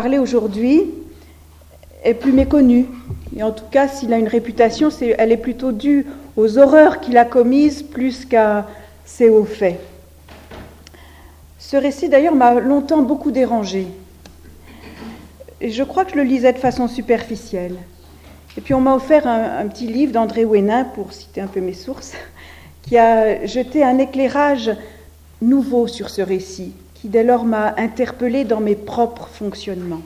parler aujourd'hui est plus méconnu. Et en tout cas, s'il a une réputation, elle est plutôt due aux horreurs qu'il a commises plus qu'à ses hauts faits. Ce récit, d'ailleurs, m'a longtemps beaucoup dérangée. Et je crois que je le lisais de façon superficielle. Et puis on m'a offert un petit livre d'André Ouénin, pour citer un peu mes sources, qui a jeté un éclairage nouveau sur ce récit, qui dès lors m'a interpellée dans mes propres fonctionnements.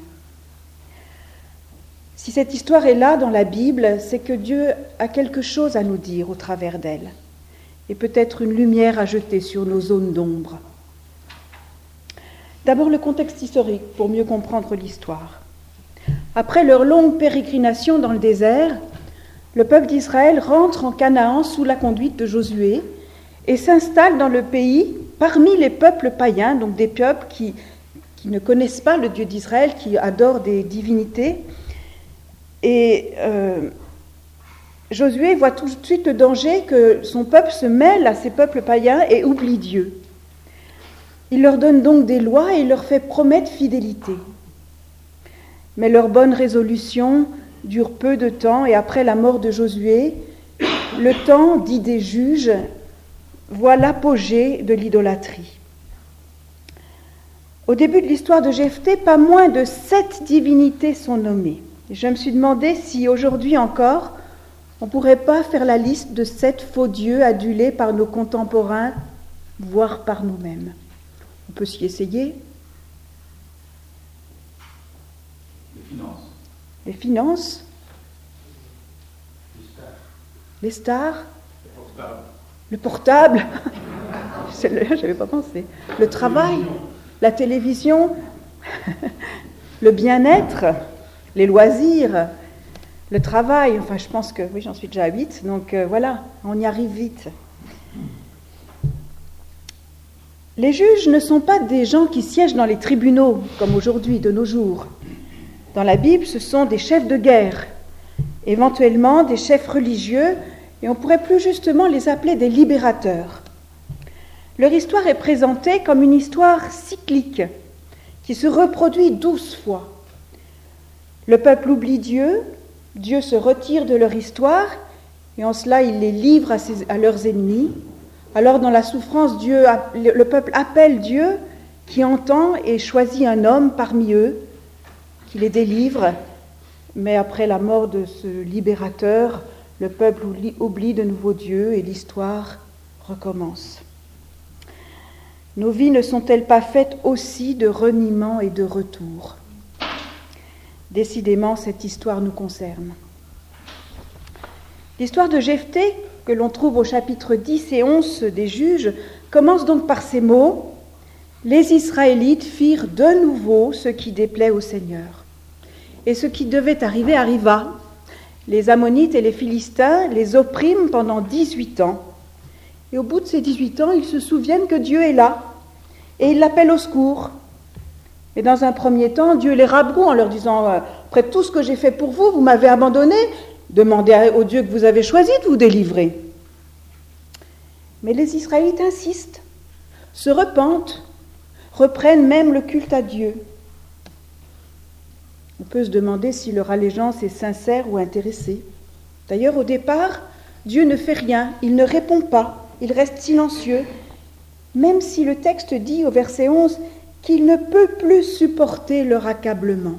Si cette histoire est là dans la Bible, c'est que Dieu a quelque chose à nous dire au travers d'elle, et peut-être une lumière à jeter sur nos zones d'ombre. D'abord le contexte historique, pour mieux comprendre l'histoire. Après leur longue pérégrination dans le désert, le peuple d'Israël rentre en Canaan sous la conduite de Josué et s'installe dans le pays parmi les peuples païens, donc des peuples qui ne connaissent pas le Dieu d'Israël, qui adorent des divinités. Et Josué voit tout de suite le danger que son peuple se mêle à ces peuples païens et oublie Dieu. Il leur donne donc des lois et il leur fait promettre fidélité. Mais leurs bonnes résolutions durent peu de temps et après la mort de Josué, le temps, dit des juges, voit l'apogée de l'idolâtrie. Au début de l'histoire de Jephthé, pas moins de 7 divinités sont nommées. Et je me suis demandé si aujourd'hui encore, on ne pourrait pas faire la liste de 7 faux dieux adulés par nos contemporains, voire par nous-mêmes. On peut s'y essayer. Les finances. Les stars. Le portable. Je n'avais pas pensé. Le travail. La télévision. Le bien-être. Les loisirs. Le travail. Enfin, je pense que, oui, j'en suis déjà à 8. Donc voilà, on y arrive vite. Les juges ne sont pas des gens qui siègent dans les tribunaux, comme aujourd'hui, de nos jours. Dans la Bible, ce sont des chefs de guerre, éventuellement des chefs religieux, et on pourrait plus justement les appeler des libérateurs. Leur histoire est présentée comme une histoire cyclique, qui se reproduit 12 fois. Le peuple oublie Dieu, Dieu se retire de leur histoire, et en cela il les livre à leurs ennemis. Alors dans la souffrance, le peuple appelle Dieu, qui entend et choisit un homme parmi eux, qui les délivre, mais après la mort de ce libérateur, le peuple oublie de nouveau Dieu et l'histoire recommence. Nos vies ne sont-elles pas faites aussi de reniement et de retour ? Décidément, cette histoire nous concerne. L'histoire de Jephthé, que l'on trouve au chapitre 10 et 11 des Juges, commence donc par ces mots : « Les Israélites firent de nouveau ce qui déplaît au Seigneur. » Et ce qui devait arriver arriva. Les Ammonites et les Philistins les oppriment pendant 18 ans. Et au bout de ces 18 ans, ils se souviennent que Dieu est là. Et ils l'appellent au secours. Et dans un premier temps, Dieu les rabroue en leur disant « Après tout ce que j'ai fait pour vous, vous m'avez abandonné. Demandez au Dieu que vous avez choisi de vous délivrer. » Mais les Israélites insistent, se repentent, reprennent même le culte à Dieu. On peut se demander si leur allégeance est sincère ou intéressée. D'ailleurs, au départ, Dieu ne fait rien, il ne répond pas, il reste silencieux, même si le texte dit au verset 11 qu'il ne peut plus supporter leur accablement.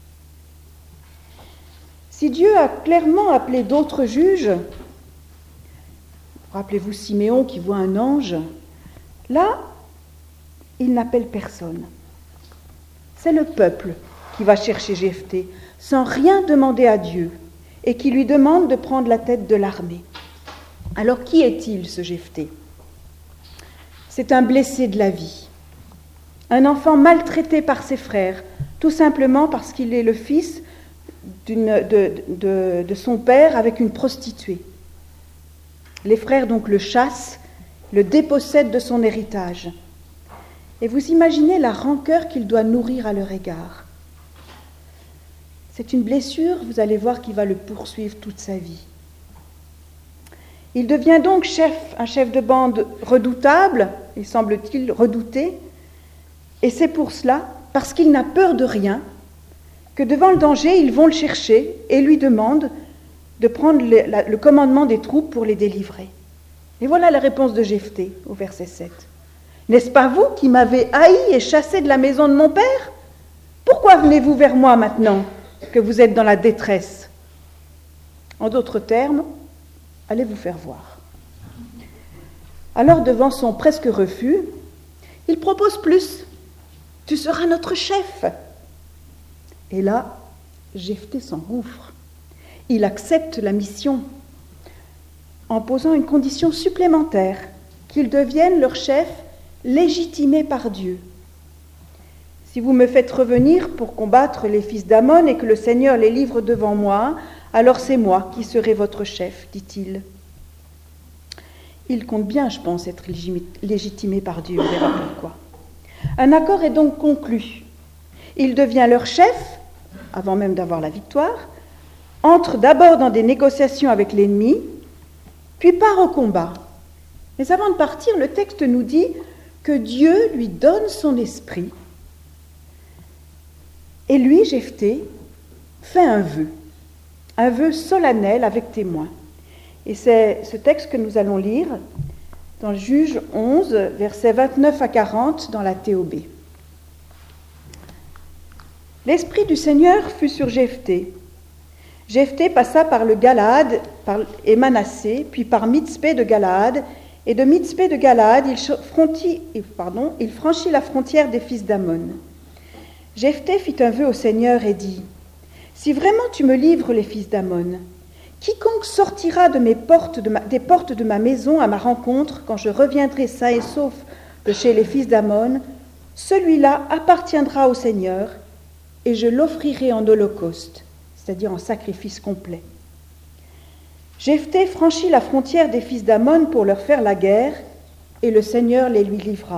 Si Dieu a clairement appelé d'autres juges, rappelez-vous Siméon qui voit un ange, là, il n'appelle personne. C'est le peuple qui va chercher Jephthé, sans rien demander à Dieu, et qui lui demande de prendre la tête de l'armée. Alors qui est-il, ce Jephthé ? C'est un blessé de la vie, un enfant maltraité par ses frères, tout simplement parce qu'il est le fils de son père avec une prostituée. Les frères donc le chassent, le dépossèdent de son héritage. Et vous imaginez la rancœur qu'il doit nourrir à leur égard. C'est une blessure, vous allez voir, qui va le poursuivre toute sa vie. Il devient donc un chef de bande redoutable, il semble-t-il redouté, et c'est pour cela, parce qu'il n'a peur de rien, que devant le danger, ils vont le chercher et lui demandent de prendre le commandement des troupes pour les délivrer. Et voilà la réponse de Jephthé au verset 7. « N'est-ce pas vous qui m'avez haï et chassé de la maison de mon père? Pourquoi venez-vous vers moi maintenant que vous êtes dans la détresse? En d'autres termes, allez vous faire voir. » Alors, devant son presque refus, il propose plus. « Tu seras notre chef. » Et là, Jephthé s'engouffre. Il accepte la mission en posant une condition supplémentaire, qu'il devienne leur chef légitimé par Dieu. « Si vous me faites revenir pour combattre les fils d'Ammon et que le Seigneur les livre devant moi, alors c'est moi qui serai votre chef, dit-il. » Il compte bien, je pense, être légitimé par Dieu, on verra pourquoi. Un accord est donc conclu. Il devient leur chef, avant même d'avoir la victoire, entre d'abord dans des négociations avec l'ennemi, puis part au combat. Mais avant de partir, le texte nous dit que Dieu lui donne son esprit. Et lui, Jephthé, fait un vœu solennel avec témoin. Et c'est ce texte que nous allons lire dans Juges 11, versets 29 à 40 dans la TOB. L'esprit du Seigneur fut sur Jephthé. Jephthé passa par le Galaad et Manassé, puis par Mitzpé de Galaad, et de Mitzpé de Galaad, il franchit la frontière des fils d'Ammon. Jephthé fit un vœu au Seigneur et dit : « Si vraiment tu me livres les fils d'Ammon, quiconque sortira des portes de ma maison à ma rencontre quand je reviendrai sain et sauf de chez les fils d'Ammon, celui-là appartiendra au Seigneur, et je l'offrirai en holocauste, c'est-à-dire en sacrifice complet. » Jephthé franchit la frontière des fils d'Ammon pour leur faire la guerre, et le Seigneur les lui livra.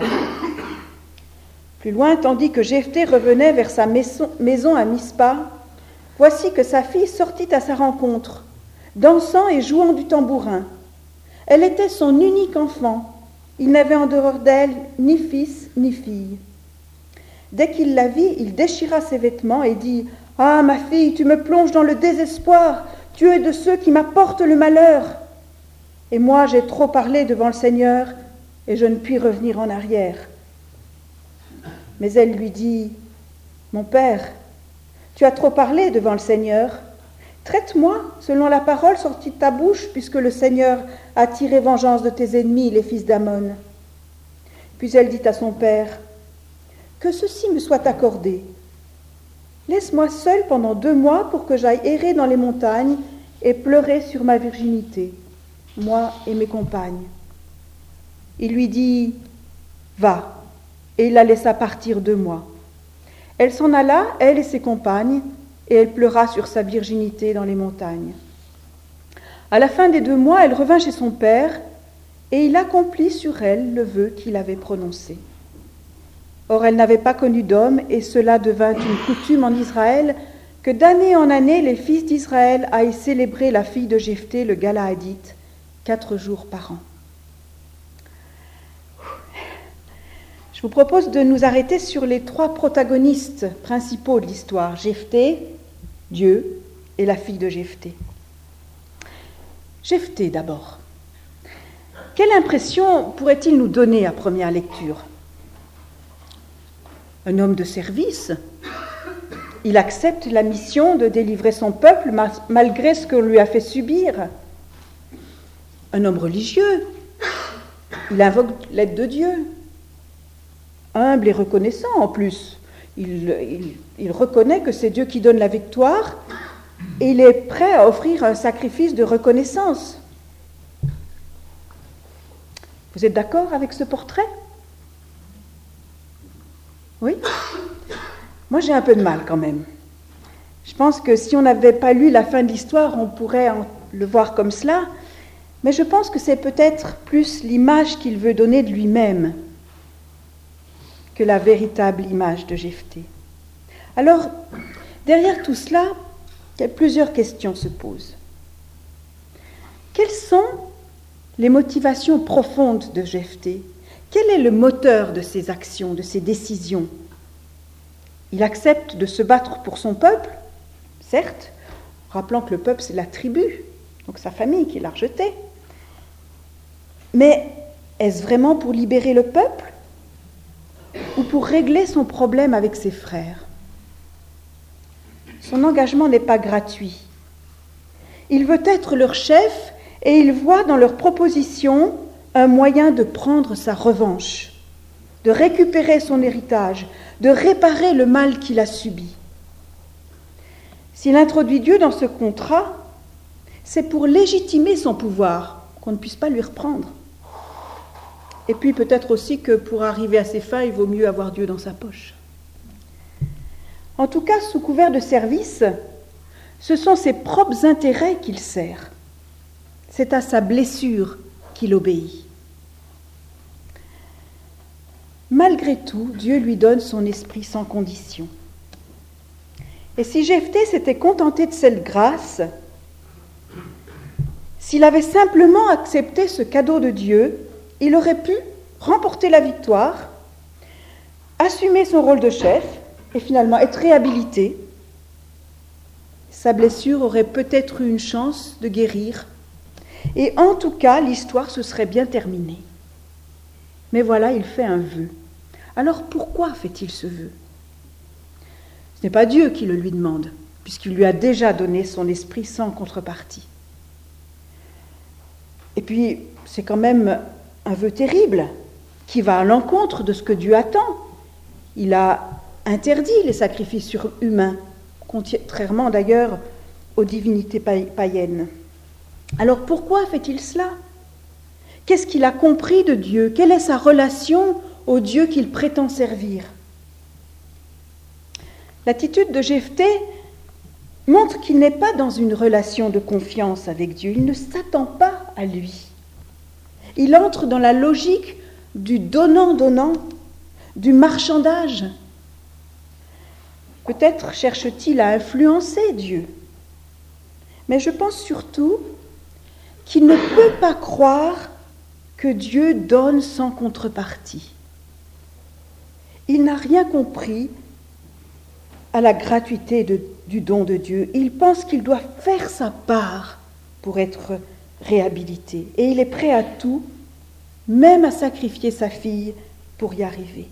Plus loin, tandis que Jephthé revenait vers sa maison à Mispa, voici que sa fille sortit à sa rencontre, dansant et jouant du tambourin. Elle était son unique enfant. Il n'avait en dehors d'elle ni fils ni fille. Dès qu'il la vit, il déchira ses vêtements et dit : « Ah, ma fille, tu me plonges dans le désespoir. Tu es de ceux qui m'apportent le malheur. Et moi, j'ai trop parlé devant le Seigneur et je ne puis revenir en arrière. » Mais elle lui dit : « Mon père, tu as trop parlé devant le Seigneur. Traite-moi selon la parole sortie de ta bouche, puisque le Seigneur a tiré vengeance de tes ennemis, les fils d'Ammon. » Puis elle dit à son père : « Que ceci me soit accordé. Laisse-moi seule pendant 2 mois pour que j'aille errer dans les montagnes et pleurer sur ma virginité, moi et mes compagnes. » Il lui dit : « Va. » Et il la laissa partir 2 mois. Elle s'en alla, elle et ses compagnes, et elle pleura sur sa virginité dans les montagnes. À la fin des 2 mois, elle revint chez son père, et il accomplit sur elle le vœu qu'il avait prononcé. Or, elle n'avait pas connu d'homme, et cela devint une coutume en Israël, que d'année en année, les fils d'Israël aillent célébrer la fille de Jephthé, le Galaadite, 4 jours par an. Je vous propose de nous arrêter sur les 3 protagonistes principaux de l'histoire, Jephthé, Dieu et la fille de Jephthé. Jephthé d'abord. Quelle impression pourrait-il nous donner à première lecture ? Un homme de service. Il accepte la mission de délivrer son peuple malgré ce qu'on lui a fait subir. Un homme religieux. Il invoque l'aide de Dieu. Humble et reconnaissant en plus. Il reconnaît que c'est Dieu qui donne la victoire et il est prêt à offrir un sacrifice de reconnaissance. Vous êtes d'accord avec ce portrait ? Oui ? Moi, j'ai un peu de mal quand même. Je pense que si on n'avait pas lu la fin de l'histoire, on pourrait le voir comme cela, mais je pense que c'est peut-être plus l'image qu'il veut donner de lui-même que la véritable image de Jephthé. Alors, derrière tout cela, plusieurs questions se posent. Quelles sont les motivations profondes de Jephthé ? Quel est le moteur de ses actions, de ses décisions ? Il accepte de se battre pour son peuple, certes, rappelant que le peuple, c'est la tribu, donc sa famille qui l'a rejeté. Mais est-ce vraiment pour libérer le peuple ou pour régler son problème avec ses frères? Son engagement n'est pas gratuit. Il veut être leur chef et il voit dans leur proposition un moyen de prendre sa revanche, de récupérer son héritage, de réparer le mal qu'il a subi. S'il introduit Dieu dans ce contrat, c'est pour légitimer son pouvoir, qu'on ne puisse pas lui reprendre. Et puis peut-être aussi que pour arriver à ses fins, il vaut mieux avoir Dieu dans sa poche. En tout cas, sous couvert de service, ce sont ses propres intérêts qu'il sert. C'est à sa blessure qu'il obéit. Malgré tout, Dieu lui donne son esprit sans condition. Et si Jephthé s'était contenté de cette grâce, s'il avait simplement accepté ce cadeau de Dieu, il aurait pu remporter la victoire, assumer son rôle de chef et finalement être réhabilité. Sa blessure aurait peut-être eu une chance de guérir. Et en tout cas, l'histoire se serait bien terminée. Mais voilà, il fait un vœu. Alors pourquoi fait-il ce vœu? Ce n'est pas Dieu qui le lui demande, puisqu'il lui a déjà donné son esprit sans contrepartie. Et puis, c'est quand même un vœu terrible, qui va à l'encontre de ce que Dieu attend. Il a interdit les sacrifices humains, contrairement d'ailleurs aux divinités païennes. Alors pourquoi fait-il cela? Qu'est-ce qu'il a compris de Dieu? Quelle est sa relation au Dieu qu'il prétend servir? L'attitude de Jephthé montre qu'il n'est pas dans une relation de confiance avec Dieu. Il ne s'attend pas à lui. Il entre dans la logique du donnant-donnant, du marchandage. Peut-être cherche-t-il à influencer Dieu. Mais je pense surtout qu'il ne peut pas croire que Dieu donne sans contrepartie. Il n'a rien compris à la gratuité du don de Dieu. Il pense qu'il doit faire sa part pour être réhabilité. Et il est prêt à tout, même à sacrifier sa fille pour y arriver.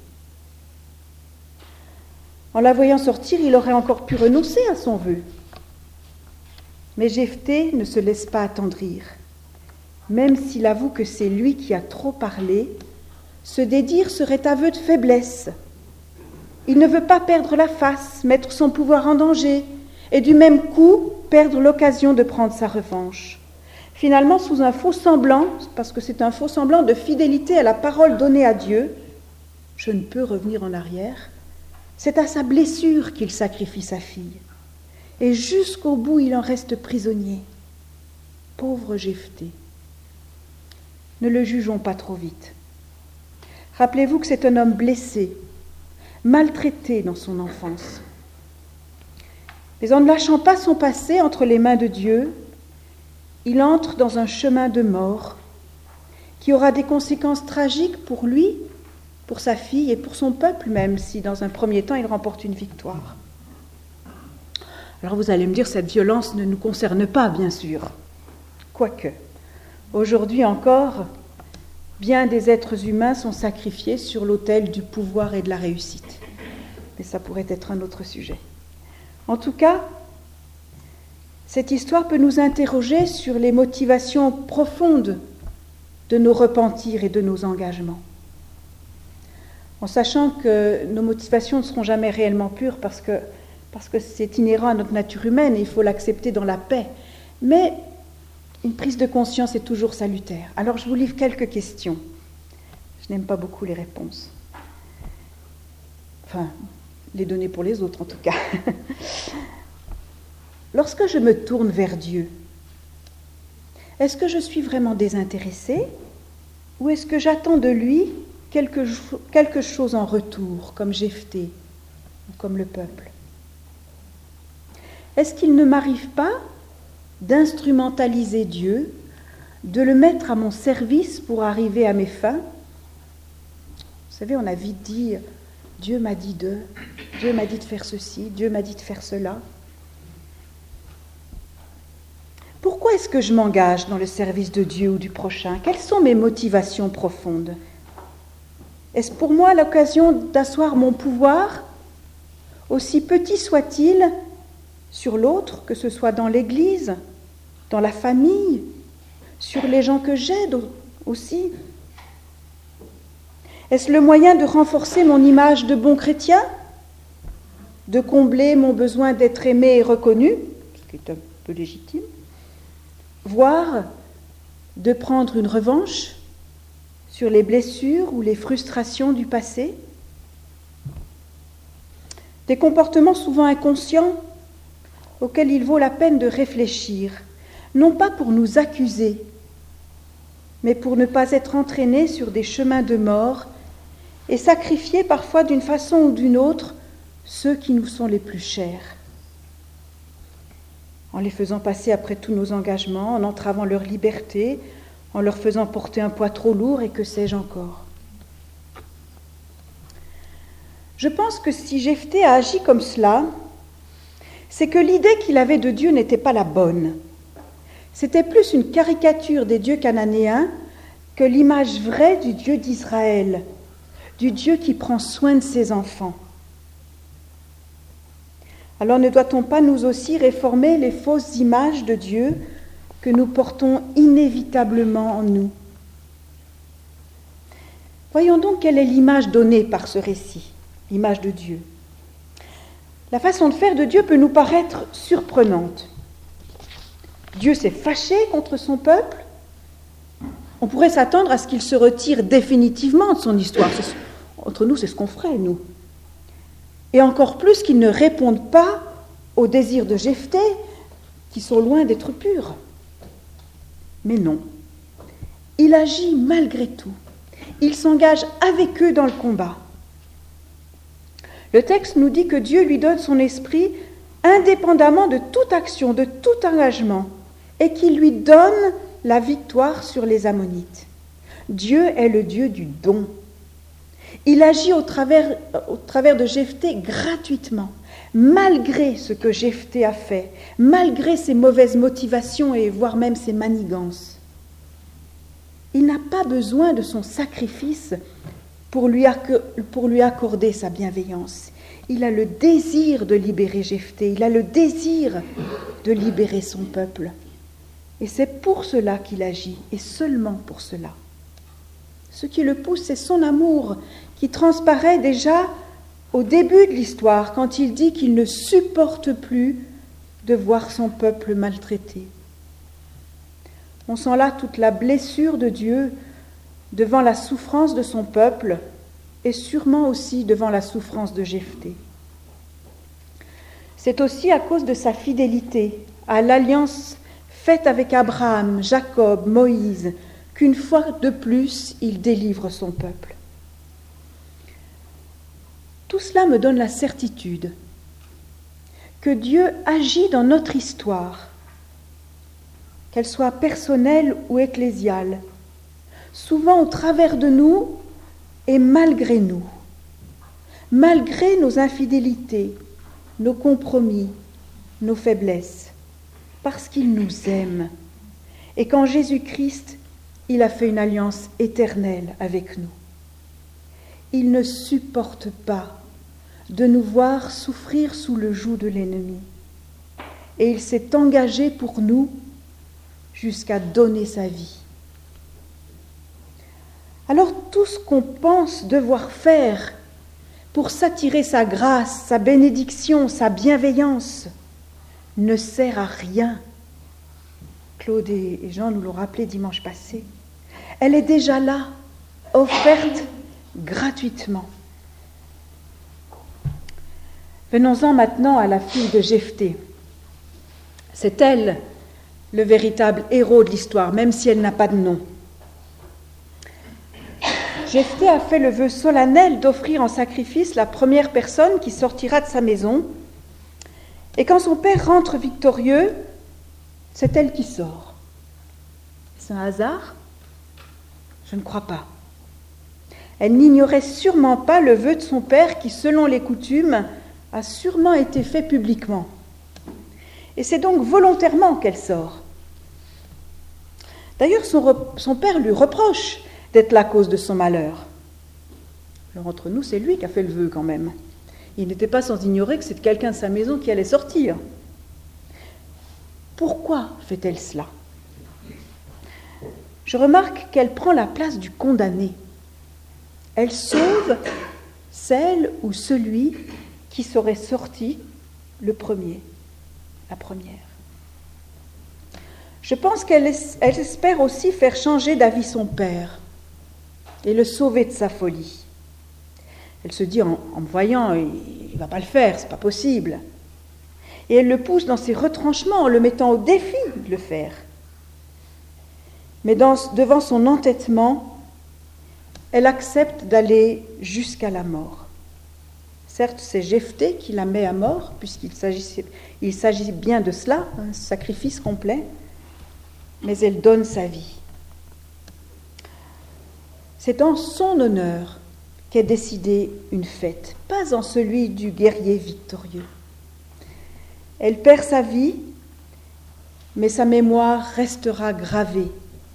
En la voyant sortir, il aurait encore pu renoncer à son vœu. Mais Jephthé ne se laisse pas attendrir. Même s'il avoue que c'est lui qui a trop parlé, se dédire serait aveu de faiblesse. Il ne veut pas perdre la face, mettre son pouvoir en danger, et du même coup perdre l'occasion de prendre sa revanche. Finalement, sous un faux semblant, parce que c'est un faux semblant de fidélité à la parole donnée à Dieu, je ne peux revenir en arrière, c'est à sa blessure qu'il sacrifie sa fille. Et jusqu'au bout, il en reste prisonnier. Pauvre Jephthé. Ne le jugeons pas trop vite. Rappelez-vous que c'est un homme blessé, maltraité dans son enfance. Mais en ne lâchant pas son passé entre les mains de Dieu, il entre dans un chemin de mort qui aura des conséquences tragiques pour lui, pour sa fille et pour son peuple même, si dans un premier temps il remporte une victoire. Alors vous allez me dire, cette violence ne nous concerne pas, bien sûr. Quoique, aujourd'hui encore, bien des êtres humains sont sacrifiés sur l'autel du pouvoir et de la réussite. Mais ça pourrait être un autre sujet. En tout cas, cette histoire peut nous interroger sur les motivations profondes de nos repentirs et de nos engagements. En sachant que nos motivations ne seront jamais réellement pures parce que c'est inhérent à notre nature humaine et il faut l'accepter dans la paix. Mais une prise de conscience est toujours salutaire. Alors je vous livre quelques questions. Je n'aime pas beaucoup les réponses. Enfin, les donner pour les autres en tout cas. Lorsque je me tourne vers Dieu, est-ce que je suis vraiment désintéressée ou est-ce que j'attends de lui quelque chose en retour, comme Jephthé ou comme le peuple? Est-ce qu'il ne m'arrive pas d'instrumentaliser Dieu, de le mettre à mon service pour arriver à mes fins? Vous savez, on a vite dit Dieu m'a dit de faire ceci, Dieu m'a dit de faire cela. Pourquoi est-ce que je m'engage dans le service de Dieu ou du prochain? Quelles sont mes motivations profondes? Est-ce pour moi l'occasion d'asseoir mon pouvoir, aussi petit soit-il, sur l'autre, que ce soit dans l'Église, dans la famille, sur les gens que j'aide aussi? Est-ce le moyen de renforcer mon image de bon chrétien, de combler mon besoin d'être aimé et reconnu, ce qui est un peu légitime, voire de prendre une revanche sur les blessures ou les frustrations du passé? Des comportements souvent inconscients auxquels il vaut la peine de réfléchir, non pas pour nous accuser, mais pour ne pas être entraînés sur des chemins de mort et sacrifier parfois d'une façon ou d'une autre ceux qui nous sont les plus chers, en les faisant passer après tous nos engagements, en entravant leur liberté, en leur faisant porter un poids trop lourd et que sais-je encore. Je pense que si Jephthé a agi comme cela, c'est que l'idée qu'il avait de Dieu n'était pas la bonne. C'était plus une caricature des dieux cananéens que l'image vraie du Dieu d'Israël, du Dieu qui prend soin de ses enfants. Alors ne doit-on pas nous aussi réformer les fausses images de Dieu que nous portons inévitablement en nous? Voyons donc quelle est l'image donnée par ce récit, l'image de Dieu. La façon de faire de Dieu peut nous paraître surprenante. Dieu s'est fâché contre son peuple. On pourrait s'attendre à ce qu'il se retire définitivement de son histoire. Entre nous, c'est ce qu'on ferait, nous. Et encore plus qu'il ne réponde pas aux désirs de Jephthé, qui sont loin d'être purs. Mais non, il agit malgré tout. Il s'engage avec eux dans le combat. Le texte nous dit que Dieu lui donne son esprit indépendamment de toute action, de tout engagement, et qu'il lui donne la victoire sur les Ammonites. Dieu est le Dieu du don. Il agit au travers de Jephthé gratuitement, malgré ce que Jephthé a fait, malgré ses mauvaises motivations et voire même ses manigances. Il n'a pas besoin de son sacrifice pour lui accorder sa bienveillance. Il a le désir de libérer Jephthé, il a le désir de libérer son peuple. Et c'est pour cela qu'il agit, et seulement pour cela. Ce qui le pousse, c'est son amour, qui transparaît déjà au début de l'histoire, quand il dit qu'il ne supporte plus de voir son peuple maltraité. On sent là toute la blessure de Dieu devant la souffrance de son peuple et sûrement aussi devant la souffrance de Jephthé. C'est aussi à cause de sa fidélité à l'alliance faite avec Abraham, Jacob, Moïse, qu'une fois de plus, il délivre son peuple. Tout cela me donne la certitude que Dieu agit dans notre histoire, qu'elle soit personnelle ou ecclésiale, souvent au travers de nous et malgré nous, malgré nos infidélités, nos compromis, nos faiblesses, parce qu'il nous aime et qu'en Jésus-Christ, il a fait une alliance éternelle avec nous. Il ne supporte pas de nous voir souffrir sous le joug de l'ennemi. Et il s'est engagé pour nous jusqu'à donner sa vie. Alors tout ce qu'on pense devoir faire pour s'attirer sa grâce, sa bénédiction, sa bienveillance, ne sert à rien. Claude et Jean nous l'ont rappelé dimanche passé. Elle est déjà là, offerte gratuitement. Venons-en maintenant à la fille de Jephthé. C'est elle le véritable héros de l'histoire, même si elle n'a pas de nom. Jephthé a fait le vœu solennel d'offrir en sacrifice la première personne qui sortira de sa maison. Et quand son père rentre victorieux, c'est elle qui sort. C'est un hasard ? Je ne crois pas. Elle n'ignorait sûrement pas le vœu de son père qui, selon les coutumes, a sûrement été fait publiquement. Et c'est donc volontairement qu'elle sort. D'ailleurs, son père lui reproche d'être la cause de son malheur. Alors entre nous, c'est lui qui a fait le vœu quand même. Il n'était pas sans ignorer que c'est quelqu'un de sa maison qui allait sortir. Pourquoi fait-elle cela ? Je remarque qu'elle prend la place du condamné. Elle sauve celle ou celui qui serait sorti le premier, la première. Je pense qu'elle espère aussi faire changer d'avis son père et le sauver de sa folie. Elle se dit en me voyant, il ne va pas le faire, c'est pas possible. Et elle le pousse dans ses retranchements en le mettant au défi de le faire. Mais devant son entêtement, elle accepte d'aller jusqu'à la mort. Certes, c'est Jephthé qui la met à mort, puisqu'il s'agit bien de cela, un sacrifice complet, mais elle donne sa vie. C'est en son honneur qu'est décidée une fête, pas en celui du guerrier victorieux. Elle perd sa vie, mais sa mémoire restera gravée.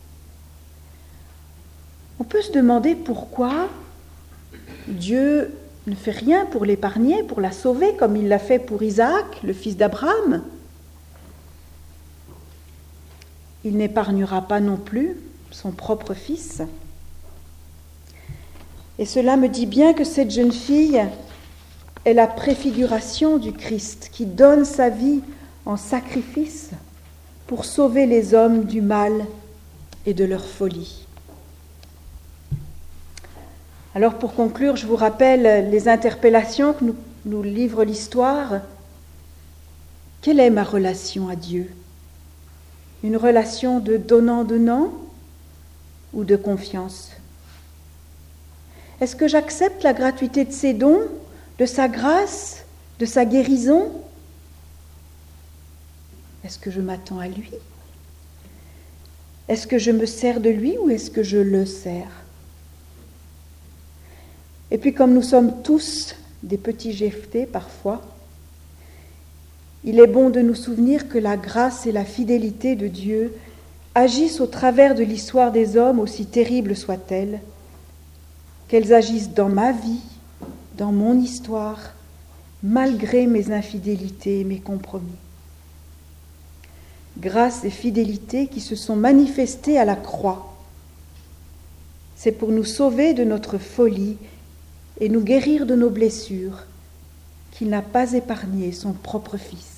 On peut se demander pourquoi Dieu ne fait rien pour l'épargner, pour la sauver, comme il l'a fait pour Isaac, le fils d'Abraham. Il n'épargnera pas non plus son propre fils. Et cela me dit bien que cette jeune fille est la préfiguration du Christ qui donne sa vie en sacrifice pour sauver les hommes du mal et de leur folie. Alors pour conclure, je vous rappelle les interpellations que nous livre l'histoire. Quelle est ma relation à Dieu ? Une relation de donnant-donnant ou de confiance ? Est-ce que j'accepte la gratuité de ses dons, de sa grâce, de sa guérison ? Est-ce que je m'attends à lui ? Est-ce que je me sers de lui ou est-ce que je le sers ? Et puis comme nous sommes tous des petits Jephthé parfois, il est bon de nous souvenir que la grâce et la fidélité de Dieu agissent au travers de l'histoire des hommes, aussi terribles soient-elles, qu'elles agissent dans ma vie, dans mon histoire, malgré mes infidélités et mes compromis. Grâce et fidélité qui se sont manifestées à la croix. C'est pour nous sauver de notre folie et nous guérir de nos blessures qu'il n'a pas épargné son propre Fils.